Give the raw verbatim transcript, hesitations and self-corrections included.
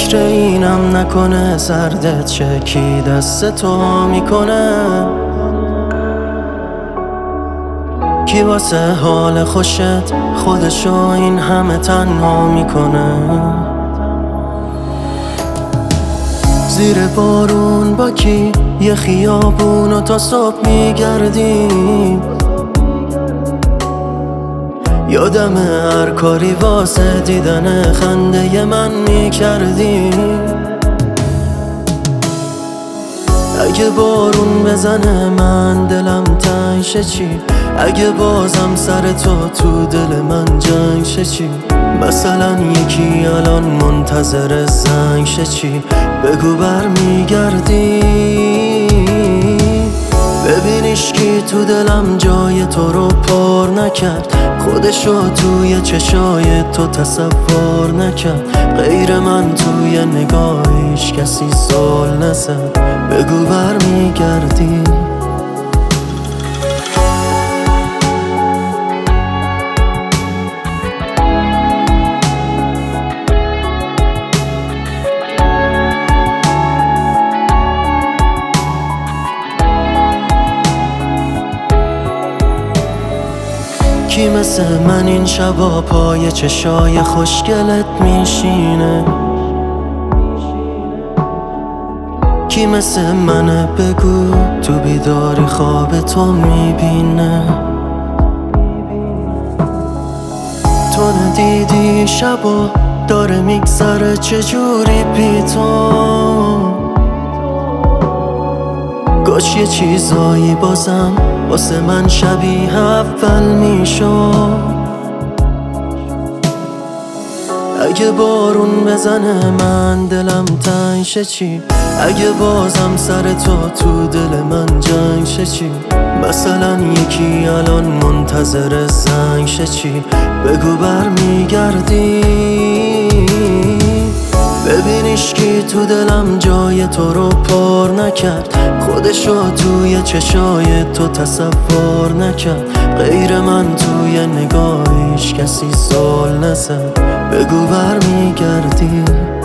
فکر اینم نکنه سردت چه کی دست تو میکنه، کی واسه حال خوشت خودشو این همه تنها میکنه. زیر بارون با کی یه خیابونو تا صبح میگردیم، یادم هر کاری واسه دیدن خنده من میکردی. اگه بارون بزنه من دلم تنگ شه چی، اگه بازم سر تو تو دل من جنگ شه چی، مثلا یکی الان منتظر زنگ شه چی، بگو بر میگردی. ببینیش کی تو دلم جای تو رو پر نکرد، خودشو توی چشای تو تصور نکرد، غیر من توی نگاهش کسی سال نزد، بگو بر میگردی. کی مثل من این شبا پای چشای خوشگلت میشینه، کی مثل منه بگو تو بیداری خواب تو میبینه. تو ندیدی شبا داره میگذره چجوری بی تو، کاش یه چیزایی بازم واسه من شبیه اول میشد. اگه بارون بزنه من دلم تنگ شه چی، اگه بازم سر تو تو دل من جنگ شه چی، مثلا یکی الان منتظر زنگ شه چی، بگو بر میگردی. ببینیش کی تو دلم جای تو رو پر نکرد، خودشو توی چشای تو تصور نکرد، غیر من توی نگاهش کسی سال نزد، بگو بر میگردی.